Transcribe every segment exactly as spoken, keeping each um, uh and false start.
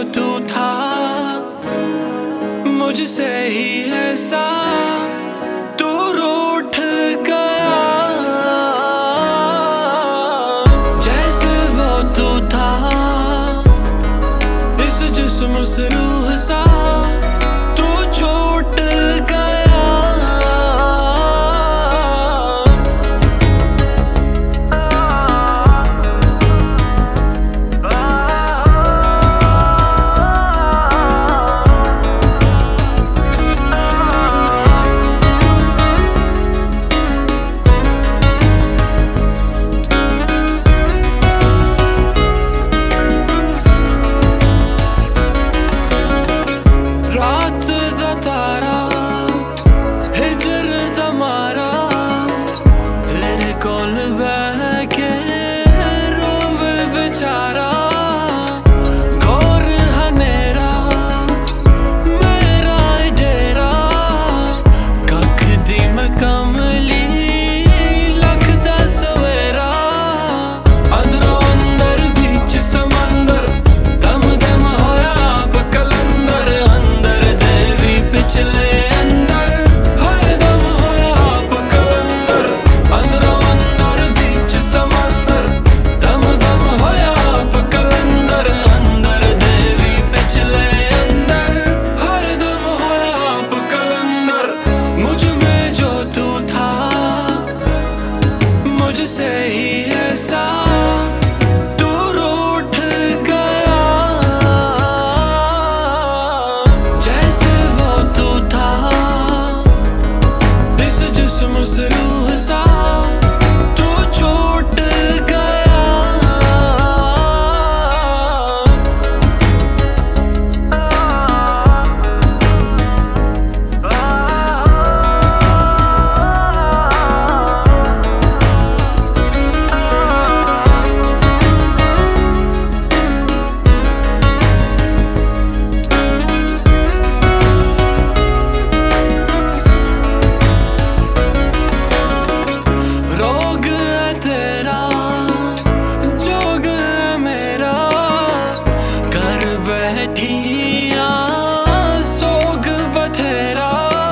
तू था मुझसे ही ऐसा तू रूठ गया। जैसे वो तू था इस जिस्म से रूह सा तू छूट गया। कोल बहके रोवे बेचारा घोर हनेरा मेरा डेरा कख दी मैं कमली लखदा सवेरा। अंदरों अंदर बीच समंदर दम दम होया बकलंदर अंदर देवी पिछले मुझसे ही ऐसा तू रूठ गया। जैसे वो तू था इस जिस्म से रूह सा तू छूट गया। सोग बथेरा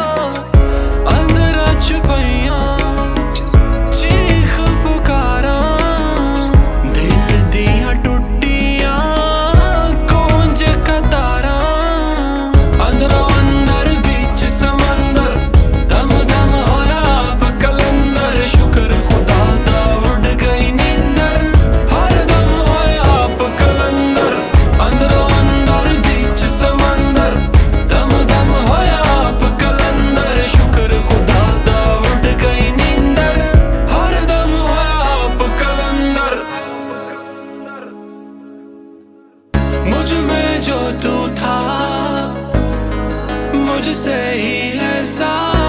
अंदर छुपैया चीख पुकारा दिल दिया टुटिया कौंज कतारा। अंदरों अंदर बीच समंदर दम दम होया बकलंदर शुक्र खुदा दा उड़ गई नींदर हर दम होया बकलंदर। अंदरों मुझ में जो तू था मुझसे ही ऐसा